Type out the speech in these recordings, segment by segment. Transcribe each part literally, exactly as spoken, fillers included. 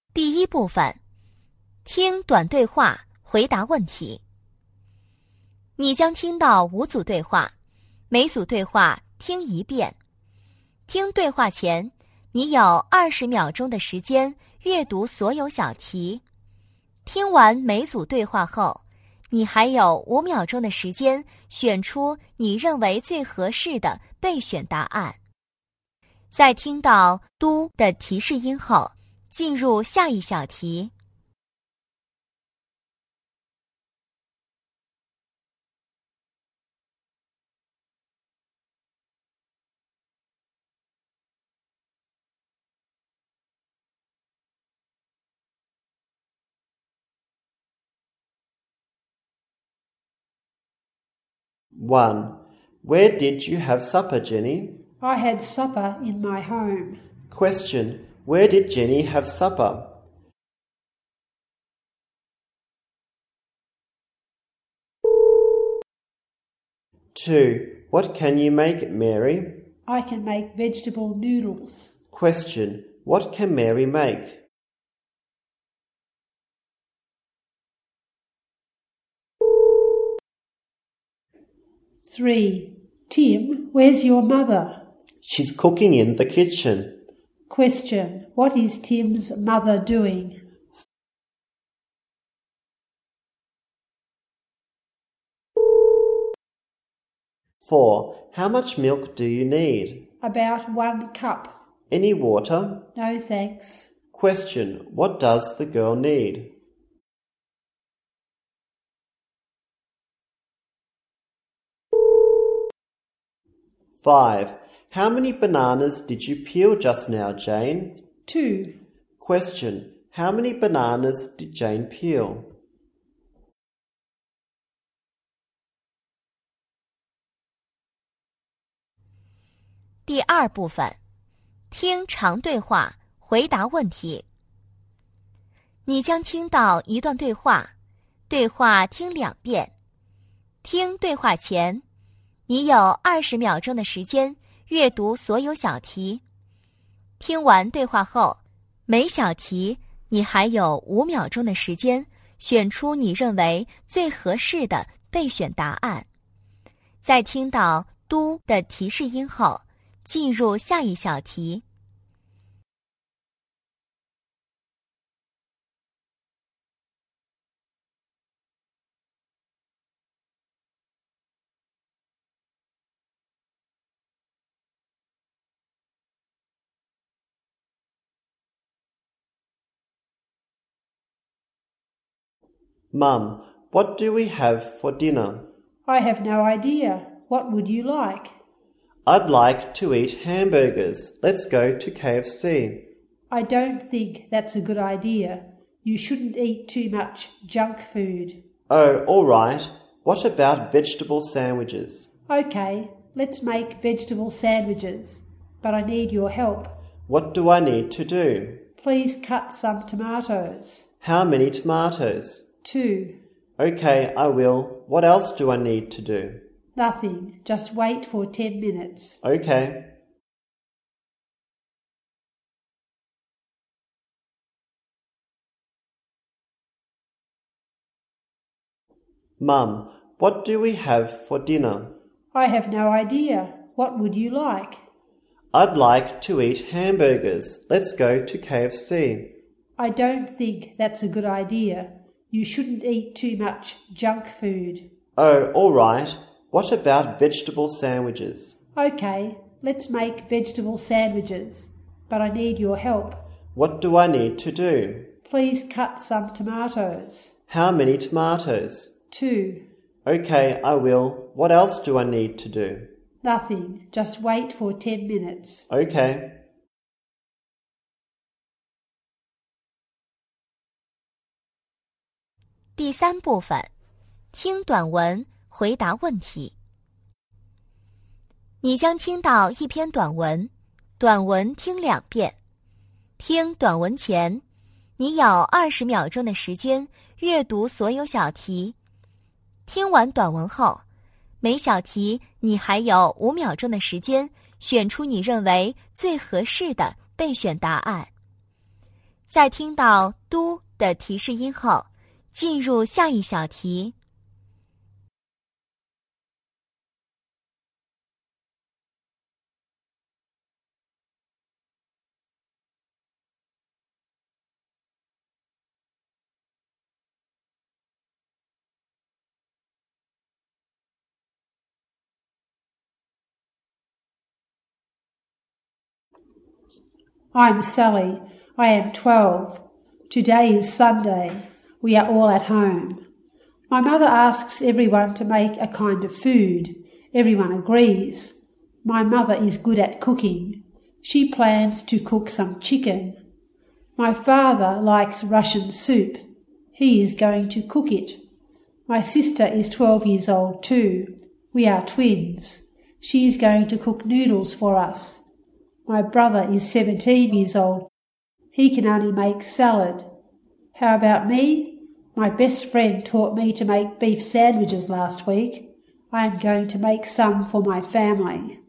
第一部分，听短对话，回答问题。你将听到五组对话，每组对话听一遍。听对话前，你有二十秒钟的时间阅读所有小题。听完每组对话后，你还有五秒钟的时间选出你认为最合适的备选答案。在听到“嘟”的提示音后，进入下一小题。 one. Where did you have supper, Jenny? I had supper in my home. Question. Where did Jenny have supper? two. What can you make, Mary? I can make vegetable noodles. Question. What can Mary make? three. Tim, where's your mother? She's cooking in the kitchen. Question. What is Tim's mother doing? four. How much milk do you need? About one cup. Any water? No, thanks. Question. What does the girl need? five. How many bananas did you peel just now, Jane? Two. Question. How many bananas did Jane peel? （第二部分，听长对话，回答问题。你将听到一段对话，对话听两遍。听对话前，你有二十秒钟的时间阅读所有小题。听完对话后，每小题你还有五秒钟的时间选出你认为最合适的备选答案。在听到“嘟”的提示音后，进入下一小题。 Mum, what do we have for dinner? I have no idea. What would you like? I'd like to eat hamburgers. Let's go to K F C. I don't think that's a good idea. You shouldn't eat too much junk food. Oh, all right. What about vegetable sandwiches? Okay, let's make vegetable sandwiches, but I need your help. What do I need to do? Please cut some tomatoes. How many tomatoes? Two. Okay, I will. What else do I need to do? Nothing. Just wait for ten minutes. Okay. 'Mum, what do we have for dinner? I have no idea. What would you like? I'd like to eat hamburgers. Let's go to K F C. I don't think that's a good idea. You shouldn't eat too much junk food. Oh, all right. What about vegetable sandwiches? Okay, let's make vegetable sandwiches, but I need your help. What do I need to do? Please cut some tomatoes. How many tomatoes? Two. Okay, I will. What else do I need to do? Nothing. Just wait for ten minutes. Okay. 第三部分，听短文，回答问题。你将听到一篇短文，短文听两遍。听短文前，你有二十秒钟的时间阅读所有小题。听完短文后，每小题你还有五秒钟的时间选出你认为最合适的备选答案。 在听到“都”的提示音后，进入下一小题。 I'm Sally. I am twelve. Today is Sunday. We are all at home. My mother asks everyone to make a kind of food. Everyone agrees. My mother is good at cooking. She plans to cook some chicken. My father likes Russian soup. He is going to cook it. My sister is twelve years old too. We are twins. She is going to cook noodles for us. My brother is seventeen years old. He can only make salad. How about me? My best friend taught me to make beef sandwiches last week. I am going to make some for my family.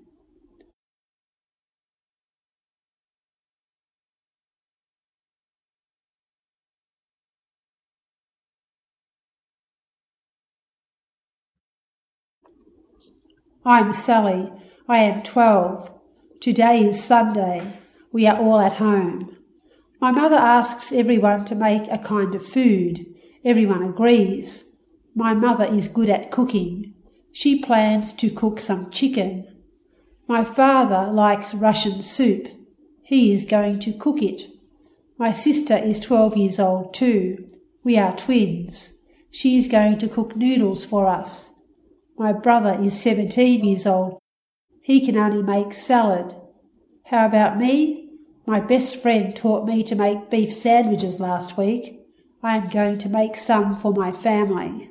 I'm Sally. I am twelve. Today is Sunday. We are all at home. My mother asks everyone to make a kind of food. Everyone agrees. My mother is good at cooking. She plans to cook some chicken. My father likes Russian soup. He is going to cook it. My sister is twelve years old too. We are twins. She is going to cook noodles for us. My brother is seventeen years old. He can only make salad. How about me? My best friend taught me to make beef sandwiches last week. I am going to make some for my family.